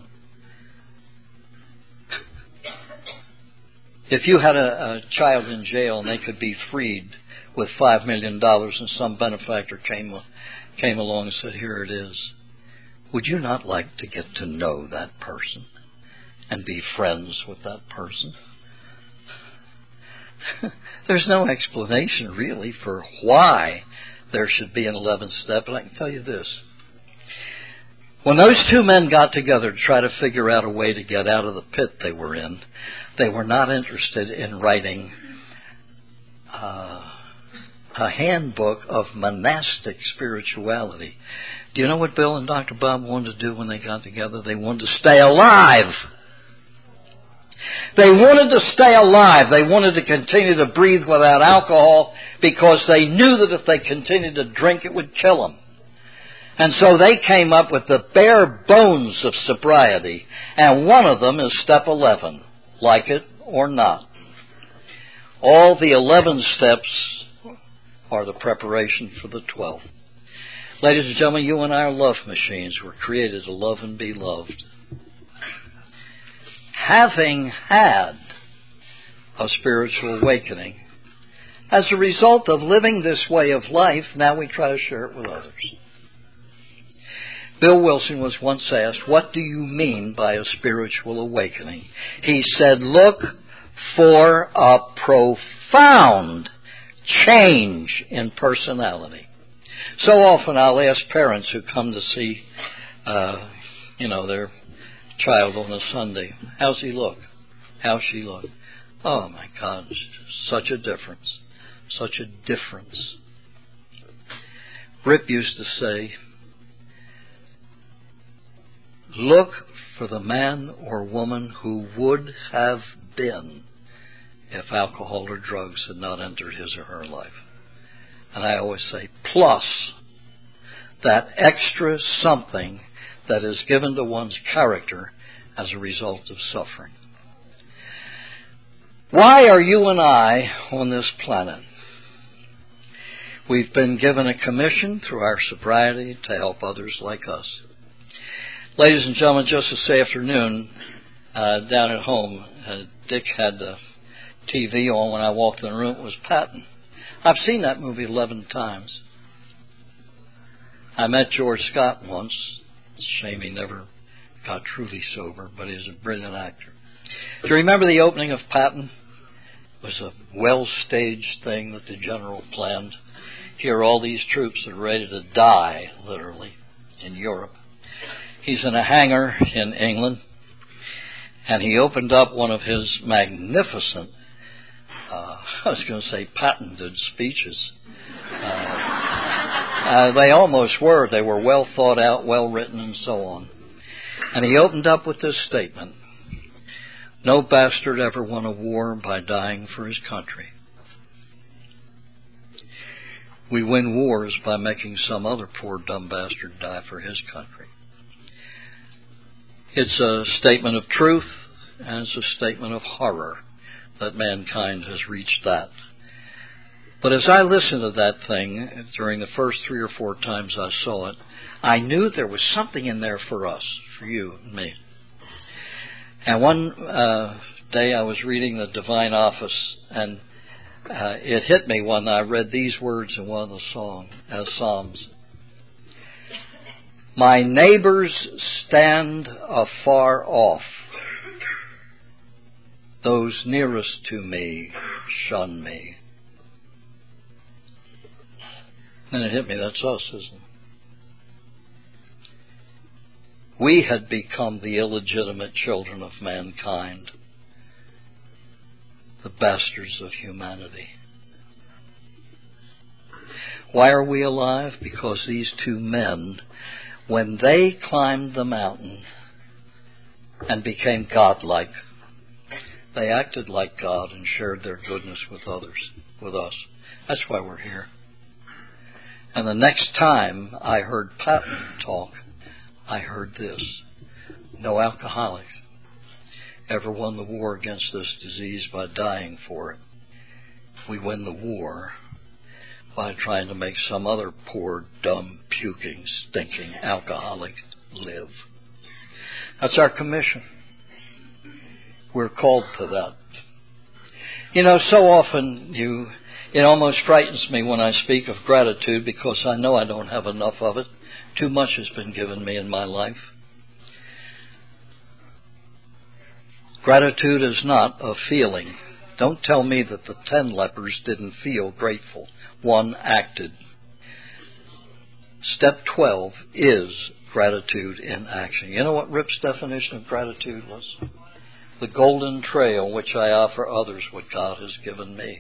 Speaker 2: If you had a, a child in jail and they could be freed with five million dollars and some benefactor came, came along and said, here it is, would you not like to get to know that person and be friends with that person? There's no explanation really for why there should be an eleventh step, but I can tell you this. When those two men got together to try to figure out a way to get out of the pit they were in, they were not interested in writing uh, a handbook of monastic spirituality. Do you know what Bill and Doctor Bob wanted to do when they got together? They wanted to stay alive. They wanted to stay alive. They wanted to continue to breathe without alcohol because they knew that if they continued to drink, it would kill them. And so they came up with the bare bones of sobriety. And one of them is step eleven, like it or not. All the eleven steps are the preparation for the twelfth. Ladies and gentlemen, you and I are love machines. We're created to love and be loved. Having had a spiritual awakening, as a result of living this way of life, now we try to share it with others. Bill Wilson was once asked, what do you mean by a spiritual awakening? He said, look for a profound change in personality. So often I'll ask parents who come to see, uh, you know, their child on a Sunday, how's he look? How's she look? Oh my God, such a difference. Such a difference. Rip used to say, look for the man or woman who would have been if alcohol or drugs had not entered his or her life. And I always say, plus that extra something that is given to one's character as a result of suffering. Why are you and I on this planet? We've been given a commission through our sobriety to help others like us. Ladies and gentlemen, just this afternoon, uh, down at home, uh, Dick had the T V on. When I walked in the room, it was Patton. I've seen that movie eleven times. I met George Scott once. It's a shame he never got truly sober, but he's a brilliant actor. Do you remember the opening of Patton? It was a well-staged thing that the general planned. Here are all these troops that are ready to die, literally, in Europe. He's in a hangar in England, and he opened up one of his magnificent, uh, I was going to say patented speeches. Uh, uh, they almost were. They were well thought out, well written, and so on. And he opened up with this statement, no bastard ever won a war by dying for his country. We win wars by making some other poor dumb bastard die for his country. It's a statement of truth, and it's a statement of horror that mankind has reached that. But as I listened to that thing during the first three or four times I saw it, I knew there was something in there for us, for you and me. And one uh, day I was reading the Divine Office, and uh, it hit me when I read these words in one of the song, uh, Psalms. My neighbors stand afar off. Those nearest to me shun me. And it hit me, that's us, isn't it? We had become the illegitimate children of mankind, the bastards of humanity. Why are we alive? Because these two men, when they climbed the mountain and became godlike, they acted like God and shared their goodness with others, with us. That's why we're here. And the next time I heard Patton talk, I heard this: no alcoholic ever won the war against this disease by dying for it. We win the war by trying to make some other poor, dumb, puking, stinking alcoholic live. That's our commission. We're called to that. You know, so often you, it almost frightens me when I speak of gratitude, because I know I don't have enough of it. Too much has been given me in my life. Gratitude is not a feeling. Don't tell me that the ten lepers didn't feel grateful. One acted. Step twelve is gratitude in action. You know what Rip's definition of gratitude was? The golden trail which I offer others what God has given me.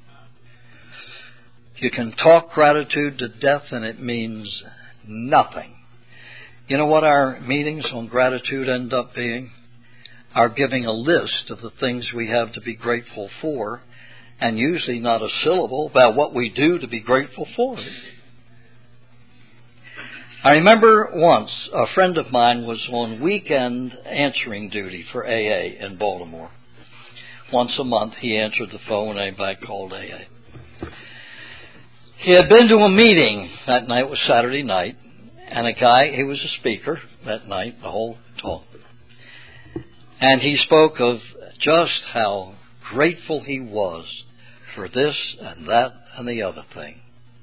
Speaker 2: You can talk gratitude to death and it means nothing. You know what our meetings on gratitude end up being? Our giving a list of the things we have to be grateful for, and usually not a syllable about what we do to be grateful for. I remember once a friend of mine was on weekend answering duty for A A in Baltimore. Once a month he answered the phone when anybody called A A. He had been to a meeting. That night was Saturday night, and a guy, he was a speaker that night, the whole talk. And he spoke of just how grateful he was for this and that and the other thing.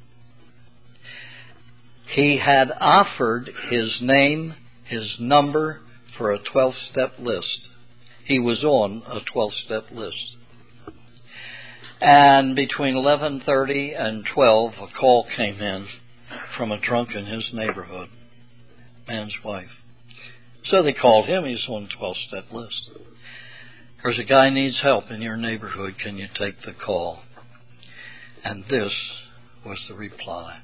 Speaker 2: He had offered his name, his number for a twelve-step list. He was on a twelve-step list. And between eleven thirty and twelve, a call came in from a drunk in his neighborhood, man's wife. So they called him. He's on a twelve-step list. There's a guy needs help in your neighborhood. Can you take the call? And this was the reply: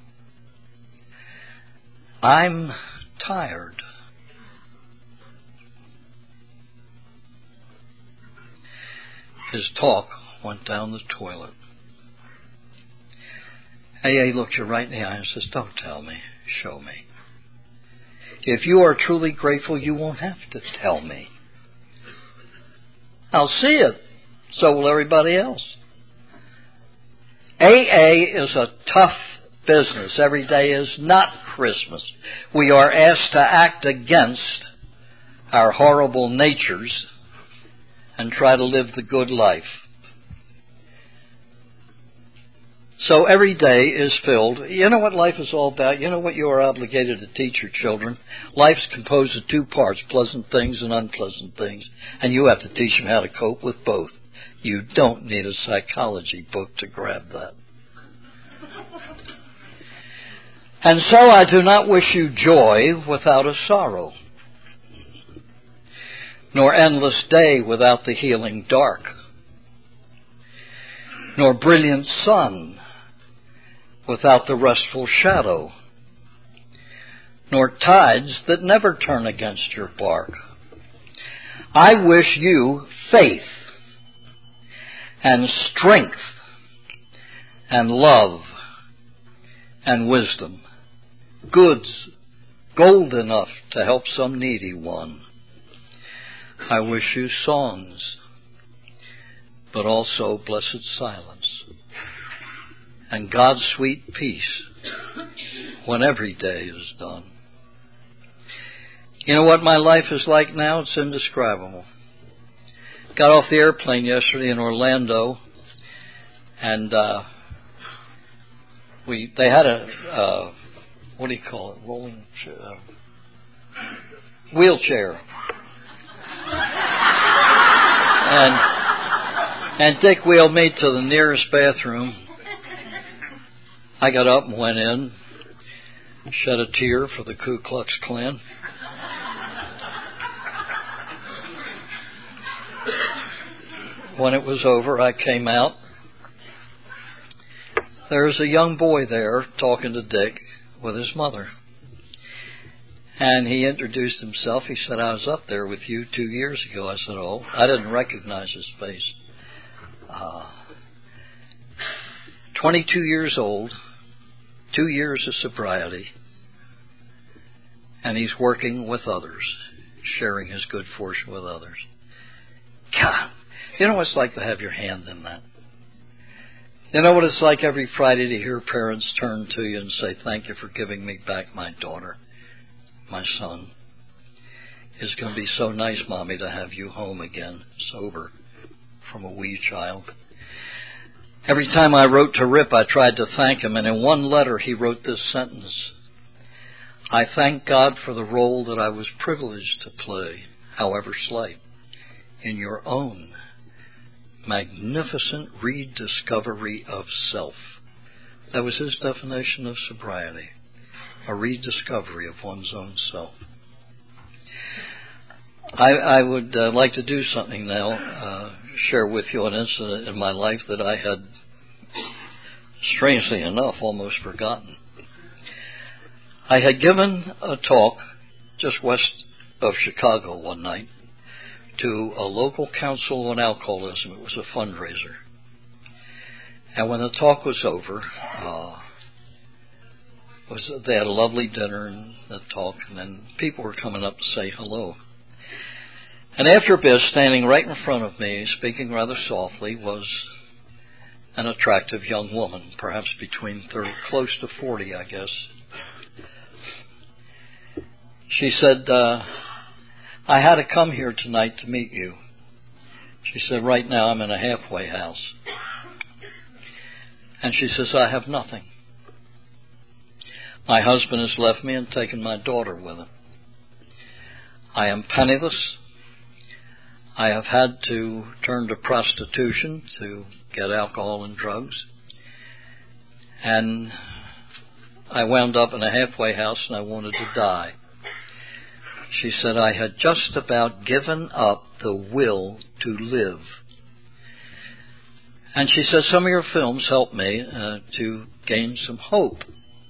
Speaker 2: I'm tired. His talk went down the toilet. A A looked you right in the eye and says, don't tell me, show me. If you are truly grateful, you won't have to tell me. I'll see it. So will everybody else. A A is a tough business. Every day is not Christmas. We are asked to act against our horrible natures and try to live the good life. So every day is filled. You know what life is all about? You know what you are obligated to teach your children? Life's composed of two parts, pleasant things and unpleasant things. And you have to teach them how to cope with both. You don't need a psychology book to grab that. And so I do not wish you joy without a sorrow, nor endless day without the healing dark, nor brilliant sun without the restful shadow, nor tides that never turn against your bark. I wish you faith and strength and love and wisdom, goods, gold enough to help some needy one. I wish you songs, but also blessed silence and God's sweet peace when every day is done. You know what my life is like now? It's indescribable. Got off the airplane yesterday in Orlando, and uh, we they had a uh, what do you call it? Rolling uh, wheelchair, and and Dick wheeled me to the nearest bathroom. I got up and went in, shed a tear for the Ku Klux Klan. When it was over, I came out. There's a young boy there talking to Dick with his mother. And he introduced himself. He said, I was up there with you two years ago. I said, oh, I didn't recognize his face. Uh, twenty-two years old, two years of sobriety, and he's working with others, sharing his good fortune with others. God, you know what it's like to have your hand in that? You know what it's like every Friday to hear parents turn to you and say, thank you for giving me back my daughter, my son. It's going to be so nice, Mommy, to have you home again, sober, from a wee child. Every time I wrote to Rip, I tried to thank him, and in one letter he wrote this sentence: I thank God for the role that I was privileged to play, however slight, in your own magnificent rediscovery of self. That was his definition of sobriety, a rediscovery of one's own self. I, I would uh, like to do something now, uh, share with you an incident in my life that I had, strangely enough, almost forgotten. I had given a talk just west of Chicago one night to a local council on alcoholism. It was a fundraiser. And when the talk was over, uh, was they had a lovely dinner and the talk, and then people were coming up to say hello. And after a bit, standing right in front of me, speaking rather softly, was an attractive young woman, perhaps between thirty, close to forty, I guess. She said, uh, I had to come here tonight to meet you. She said, right now I'm in a halfway house. And she says, I have nothing. My husband has left me and taken my daughter with him. I am penniless. I have had to turn to prostitution to get alcohol and drugs. And I wound up in a halfway house and I wanted to die. She said, I had just about given up the will to live. And she said, some of your films helped me uh, to gain some hope.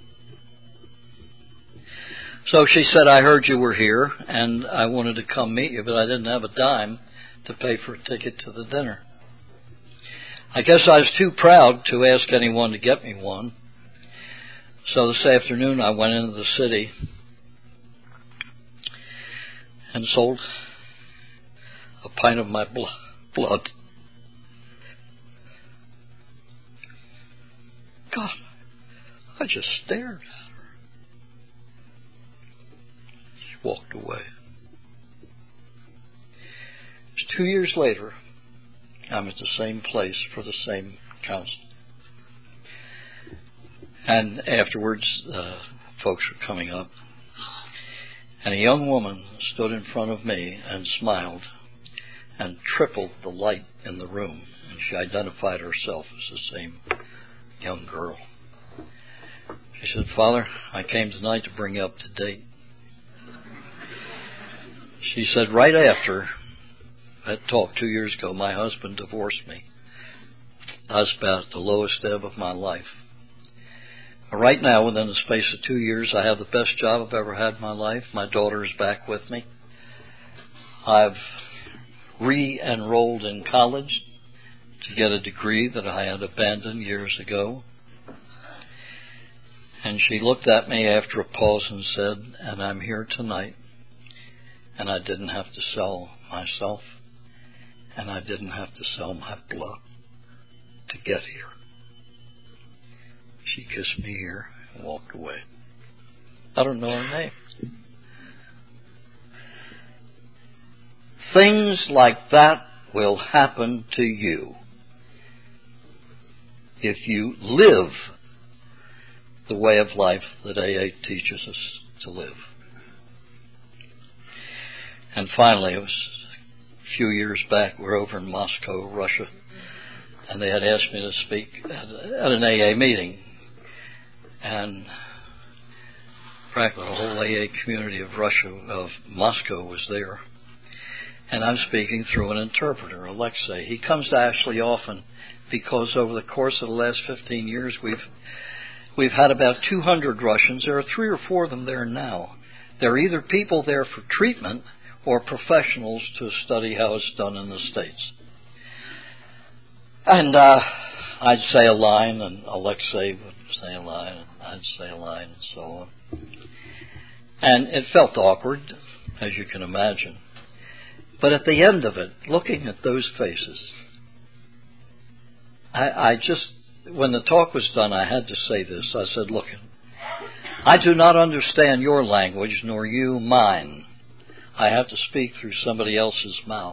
Speaker 2: So she said, I heard you were here and I wanted to come meet you, but I didn't have a dime to pay for a ticket to the dinner. I guess I was too proud to ask anyone to get me one. So this afternoon I went into the city and sold a pint of my blood. God, I just stared at her. She walked away. It's two years later, I'm at the same place for the same council. And afterwards, uh, folks were coming up. And a young woman stood in front of me and smiled and tripled the light in the room. And she identified herself as the same young girl. She said, Father, I came tonight to bring you up to date. She said, right after that talk two years ago, my husband divorced me. I was about at the lowest ebb of my life. Right now, within the space of two years, I have the best job I've ever had in my life. My daughter is back with me. I've re-enrolled in college to get a degree that I had abandoned years ago. And she looked at me after a pause and said, and I'm here tonight, and I didn't have to sell myself, and I didn't have to sell my blood to get here. She kissed me here and walked away. I don't know her name. Things like that will happen to you if you live the way of life that A A teaches us to live. And finally, it was a few years back, we were over in Moscow, Russia, and they had asked me to speak at, at an A A meeting. And practically the whole A A community of Russia, of Moscow, was there. And I'm speaking through an interpreter, Alexei. He comes to Ashley often because over the course of the last fifteen years, we've we've had about two hundred Russians. There are three or four of them there now. They're either people there for treatment or professionals to study how it's done in the States. And uh, I'd say a line, and Alexei would say a line, and I'd say a line, and so on. And it felt awkward, as you can imagine. But at the end of it, looking at those faces, I, I just, when the talk was done, I had to say this. I said, look, I do not understand your language, nor you mine. I have to speak through somebody else's mouth.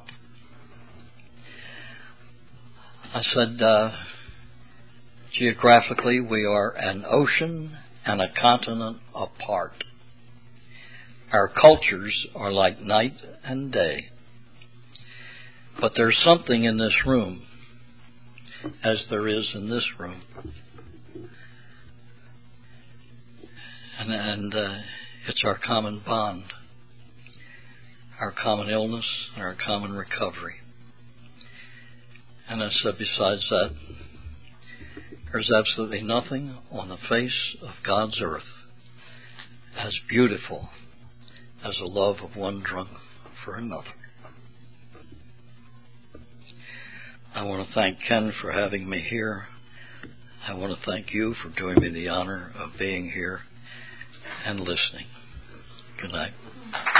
Speaker 2: I said, uh, geographically, we are an ocean and a continent apart. Our cultures are like night and day. But there's something in this room, as there is in this room. And, and uh, it's our common bond, our common illness, and our common recovery. And I said, besides that, there's absolutely nothing on the face of God's earth as beautiful as the love of one drunk for another. I want to thank Ken for having me here. I want to thank you for doing me the honor of being here and listening. Good night.